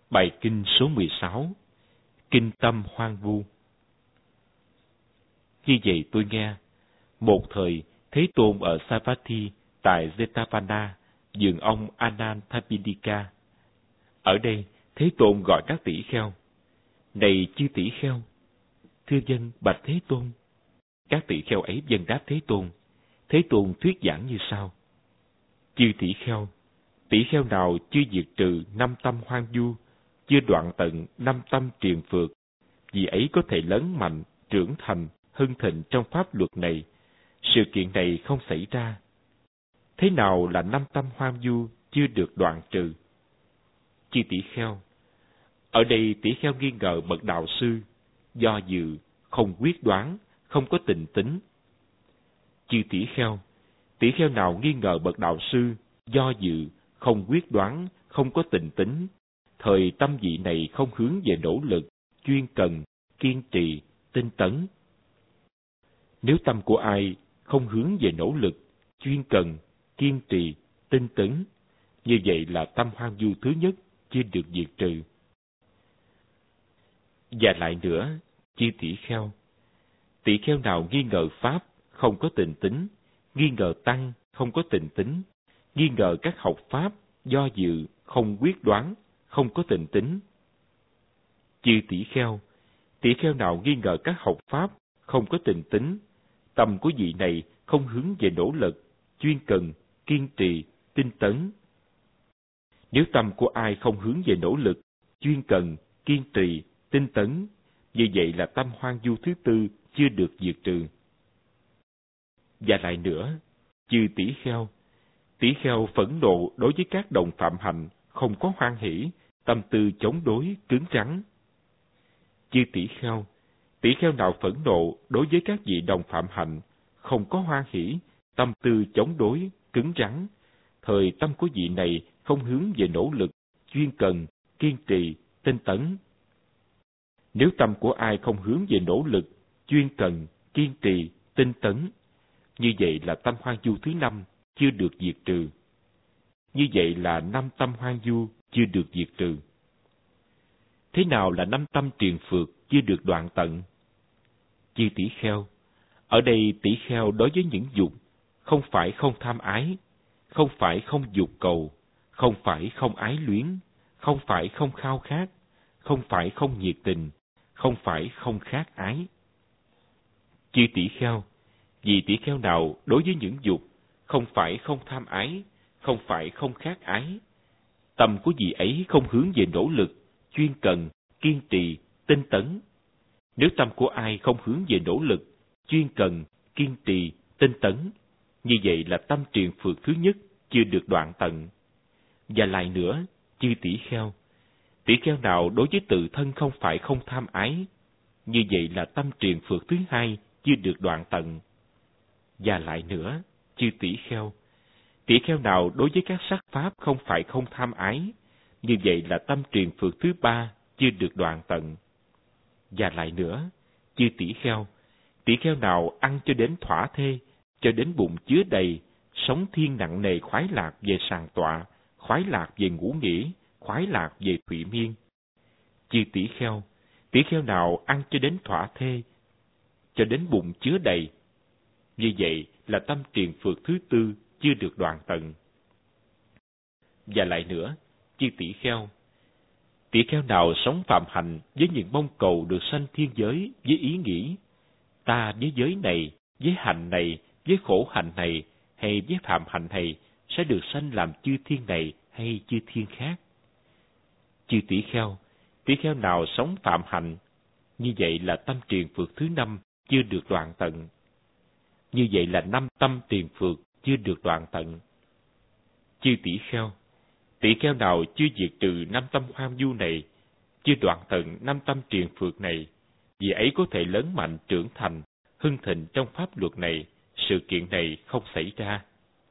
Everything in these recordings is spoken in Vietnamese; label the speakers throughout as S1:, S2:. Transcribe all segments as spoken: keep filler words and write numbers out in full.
S1: Bài kinh số mười sáu, Kinh Tâm Hoang Vu. Khi vậy tôi nghe, một thời Thế Tôn ở Savatthi tại Jetavana, vườn ông Anantapindika. Ở đây, Thế Tôn gọi các tỷ kheo: Này chư tỷ kheo! Thưa dân, bạch Thế Tôn. Các tỷ kheo ấy vâng đáp Thế Tôn. Thế Tôn thuyết giảng như sau: Chư tỷ kheo, tỷ kheo nào chưa diệt trừ năm tâm hoang vu, chưa đoạn tận năm tâm triền phược, vì ấy có thể lớn mạnh, trưởng thành, hưng thịnh trong pháp luật này. Sự kiện này không xảy ra. Thế nào là năm tâm hoang vu chưa được đoạn trừ? Chư tỷ kheo, ở đây tỷ kheo nghi ngờ bậc đạo sư, do dự, không quyết đoán, không có tình tính. Chư tỷ kheo, tỷ kheo nào nghi ngờ bậc đạo sư, do dự, không quyết đoán, không có tình tính, thời tâm vị này không hướng về nỗ lực, chuyên cần, kiên trì, tinh tấn. Nếu tâm của ai không hướng về nỗ lực, chuyên cần, kiên trì, tinh tấn, như vậy là tâm hoang vu thứ nhất chưa được diệt trừ. Và lại nữa, chư tỷ kheo, tỷ kheo nào nghi ngờ pháp, không có tình tính, nghi ngờ tăng, không có tình tính, nghi ngờ các học pháp, do dự, không quyết đoán, không có tình tính. Chư tỷ kheo, tỷ kheo nào nghi ngờ các học pháp, không có tình tính, tâm của vị này không hướng về nỗ lực, chuyên cần, kiên trì, tinh tấn. Nếu tâm của ai không hướng về nỗ lực, chuyên cần, kiên trì, tinh tấn, như vậy là tâm hoang vu thứ tư chưa được diệt trừ. Và lại nữa, chư tỷ kheo, tỷ kheo phẫn nộ đối với các đồng phạm hạnh, không có hoan hỷ, tâm tư chống đối, cứng rắn. Chư tỷ kheo, tỷ kheo nào phẫn nộ đối với các vị đồng phạm hạnh, không có hoan hỷ, tâm tư chống đối, cứng rắn, thời tâm của vị này không hướng về nỗ lực, chuyên cần, kiên trì, tinh tấn. Nếu tâm của ai không hướng về nỗ lực, chuyên cần, kiên trì, tinh tấn, như vậy là tâm hoang vu thứ năm chưa được diệt trừ. Như vậy là năm tâm hoang vu chưa được diệt trừ. Thế nào là năm tâm triền phược chưa được đoạn tận? Chư tỷ kheo, ở đây tỷ kheo đối với những dục, không phải không tham ái, không phải không dục cầu, không phải không ái luyến, không phải không khao khát, không phải không nhiệt tình, không phải không khát ái. Chư tỷ kheo, vì tỷ kheo nào đối với những dục, không phải không tham ái, không phải không khát ái, tâm của vị ấy không hướng về nỗ lực, chuyên cần, kiên trì, tinh tấn. Nếu tâm của ai không hướng về nỗ lực, chuyên cần, kiên trì, tinh tấn, như vậy là tâm triền phược thứ nhất chưa được đoạn tận. Và lại nữa, chư tỷ kheo, tỷ kheo nào đối với tự thân không phải không tham ái, như vậy là tâm triền phược thứ hai chưa được đoạn tận. Và lại nữa, chư tỷ kheo, tỷ kheo nào đối với các sắc pháp không phải không tham ái, như vậy là tâm triền phược thứ ba chưa được đoạn tận. Và lại nữa, chư tỷ kheo, tỷ kheo nào ăn cho đến thỏa thê, cho đến bụng chứa đầy, sống thiên nặng nề khoái lạc về sàng tọa, khoái lạc về ngủ nghỉ, khoái lạc về thụy miên. Chư tỷ kheo, tỷ kheo nào ăn cho đến thỏa thê, cho đến bụng chứa đầy, như vậy là tâm triền phược thứ tư chưa được đoạn tận. Và lại nữa, chư tỷ kheo, tỷ kheo nào sống phạm hạnh với những mong cầu được sanh thiên giới với ý nghĩ, ta với giới này, với hạnh này, với khổ hạnh này, hay với phạm hạnh này, sẽ được sanh làm chư thiên này hay chư thiên khác. Chư tỷ kheo, tỷ kheo nào sống phạm hạnh, như vậy là tâm triền phược thứ năm chưa được đoạn tận. Như vậy là năm tâm triền phược chưa được đoạn tận. Chư tỷ kheo, tỷ kheo nào chưa diệt trừ năm tâm hoang vu này, chưa đoạn tận năm tâm triền phược này, vì ấy có thể lớn mạnh trưởng thành, hưng thịnh trong pháp luật này, sự kiện này không xảy ra.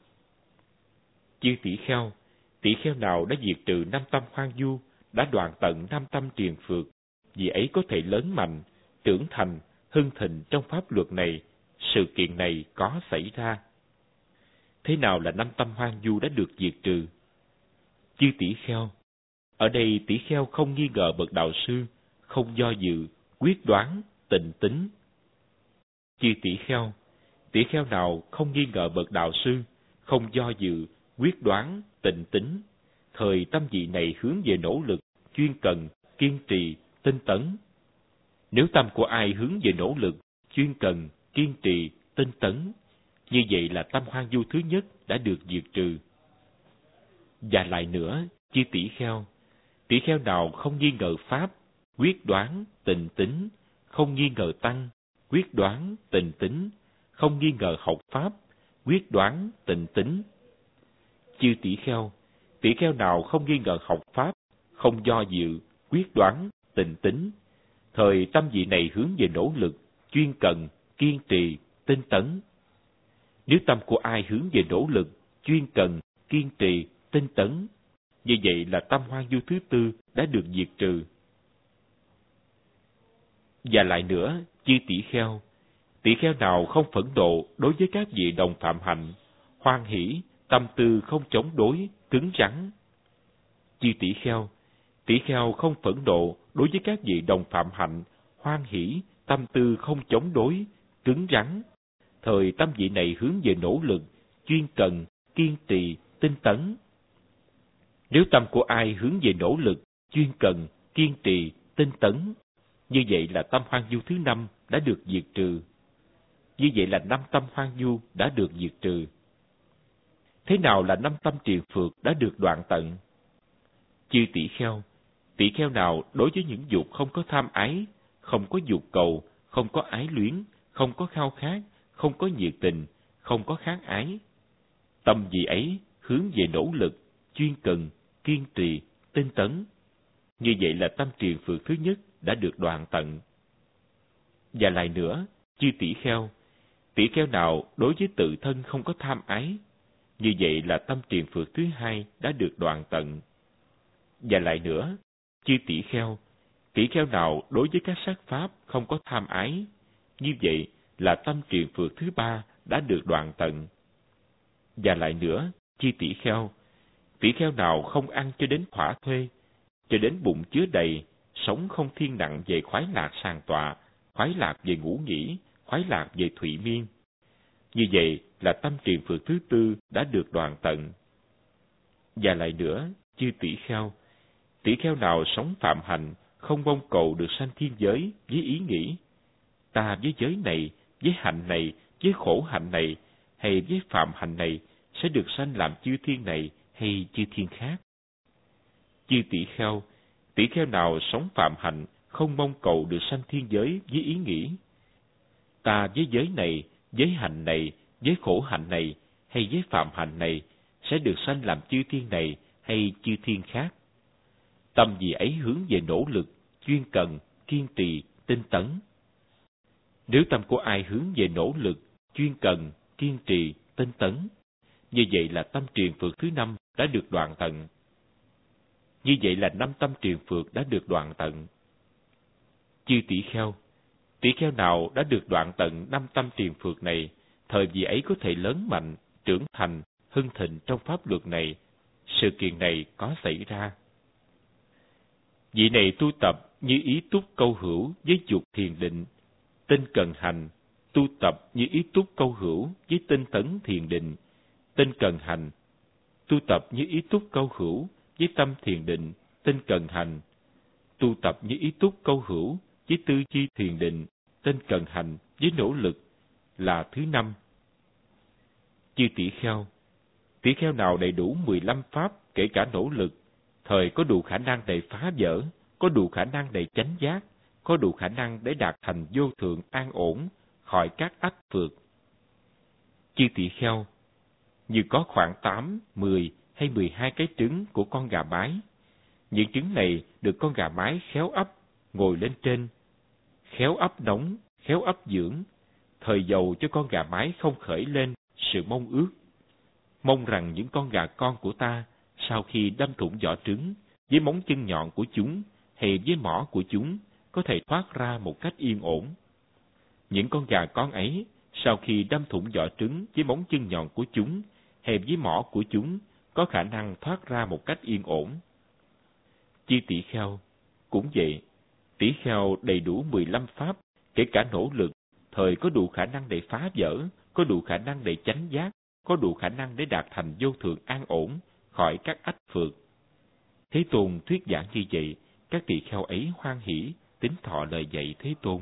S1: Chư tỷ kheo, tỷ kheo nào đã diệt trừ năm tâm hoang vu, đã đoạn tận năm tâm triền phược, vì ấy có thể lớn mạnh, trưởng thành, hưng thịnh trong pháp luật này, sự kiện này có xảy ra. Thế nào là năm tâm hoang vu đã được diệt trừ? Chư tỷ kheo, Ở đây tỷ kheo không nghi ngờ bậc đạo sư, không do dự, quyết đoán, tịnh tín. Chư tỷ kheo, tỷ kheo nào không nghi ngờ bậc đạo sư, không do dự, quyết đoán, tịnh tín, thời tâm vị này hướng về nỗ lực, chuyên cần, kiên trì, tinh tấn. Nếu tâm của ai hướng về nỗ lực, chuyên cần, kiên trì, tinh tấn, như vậy là tâm hoang du thứ nhất đã được diệt trừ. Và lại nữa, chư tỷ kheo, tỷ kheo nào không nghi ngờ pháp, quyết đoán, tịnh tín, không nghi ngờ tăng, quyết đoán, tịnh tín, không nghi ngờ học pháp, quyết đoán, tịnh tín. Chư tỷ kheo, tỷ kheo nào không nghi ngờ học pháp, không do dự, quyết đoán, tịnh tín, thời tâm vị này hướng về nỗ lực, chuyên cần, kiên trì, tinh tấn. Nếu tâm của ai hướng về nỗ lực, chuyên cần, kiên trì, tinh tấn, như vậy là tâm hoang du thứ tư đã được diệt trừ. Và lại nữa, chư tỷ kheo, tỷ kheo nào không phẫn nộ đối với các vị đồng phạm hạnh, hoan hỷ, tâm tư không chống đối, cứng rắn. Chư tỷ kheo, tỷ kheo không phẫn nộ đối với các vị đồng phạm hạnh, hoan hỷ, tâm tư không chống đối, cứng rắn, thời tâm vị này hướng về nỗ lực, chuyên cần, kiên trì, tinh tấn. Nếu tâm của ai hướng về nỗ lực, chuyên cần, kiên trì, tinh tấn, như vậy là tâm hoang du thứ năm đã được diệt trừ. Như vậy là năm tâm hoang du đã được diệt trừ. Thế nào là năm tâm triền phược đã được đoạn tận? Chư tỷ kheo, tỷ kheo nào đối với những dục không có tham ái, không có dục cầu, không có ái luyến, không có khao khát, không có nhiệt tình, không có kháng ái, tâm vị ấy hướng về nỗ lực, chuyên cần, kiên trì, tinh tấn, như vậy là tâm triền phược thứ nhất đã được đoạn tận. Và lại nữa, chư tỷ kheo, tỷ kheo nào đối với tự thân không có tham ái, như vậy là tâm triền phược thứ hai đã được đoạn tận. Và lại nữa, chư tỷ kheo, tỷ kheo nào đối với các sắc pháp không có tham ái, như vậy là tâm triền phược thứ ba đã được đoạn tận. Và lại nữa, chư tỷ kheo, tỷ kheo nào không ăn cho đến thỏa thuê, cho đến bụng chứa đầy, sống không thiên nặng về khoái lạc sàng tọa, khoái lạc về ngủ nghỉ, khoái lạc về thụy miên, như vậy là tâm triền phược thứ tư đã được đoạn tận. Và lại nữa, chư tỷ kheo, tỷ kheo nào sống phạm hạnh, không mong cầu được sanh thiên giới với ý nghĩ, ta với giới này, với hạnh này, với khổ hạnh này, hay với phạm hạnh này, sẽ được sanh làm chư thiên này hay chư thiên khác. Chư tỷ kheo, tỷ kheo nào sống phạm hạnh, không mong cầu được sanh thiên giới với ý nghĩ, ta với giới này, với hạnh này, với khổ hạnh này, hay với phạm hạnh này, sẽ được sanh làm chư thiên này hay chư thiên khác. Tâm vị ấy hướng về nỗ lực, chuyên cần, kiên trì, tinh tấn. Nếu tâm của ai hướng về nỗ lực, chuyên cần, kiên trì, tinh tấn, như vậy là tâm triền phược thứ năm đã được đoạn tận. Như vậy là năm tâm triền phược đã được đoạn tận. Chư tỷ kheo, tỷ kheo nào đã được đoạn tận năm tâm triền phược này, thời vị ấy có thể lớn mạnh, trưởng thành, hưng thịnh trong pháp luật này. Sự kiện này có xảy ra. Vị này tu tập như ý túc câu hữu với dục thiền định, tinh cần hành, tu tập như ý túc câu hữu với tinh tấn thiền định, tinh cần hành, tu tập như ý túc câu hữu với tâm thiền định, tinh cần hành, tu tập như ý túc câu hữu với tư chi thiền định, tinh cần hành với nỗ lực, là thứ năm. Chư tỷ kheo, tỷ kheo nào đầy đủ mười lăm pháp kể cả nỗ lực, thời có đủ khả năng để phá vỡ, có đủ khả năng để chánh giác, có đủ khả năng để đạt thành vô thượng an ổn, khỏi các ách phược. Chư tỷ kheo, như có khoảng tám, mười hay mười hai cái trứng của con gà mái. Những trứng này được con gà mái khéo ấp, ngồi lên trên, khéo ấp nóng, khéo ấp dưỡng, thời dầu cho con gà mái không khởi lên sự mong ước. Mong rằng những con gà con của ta, sau khi đâm thủng vỏ trứng, với móng chân nhọn của chúng, hay với mỏ của chúng, có thể thoát ra một cách yên ổn. Những con gà con ấy, sau khi đâm thủng vỏ trứng với móng chân nhọn của chúng, hay với mỏ của chúng, có khả năng thoát ra một cách yên ổn. Chi tỷ kheo cũng vậy, tỷ kheo đầy đủ mười lăm pháp, kể cả nỗ lực, thời có đủ khả năng để phá vỡ, có đủ khả năng để chánh giác, có đủ khả năng để đạt thành vô thượng an ổn, khỏi các ách phược. Thế Tôn thuyết giảng như vậy, các tỳ kheo ấy hoan hỷ, tín thọ lời dạy Thế Tôn.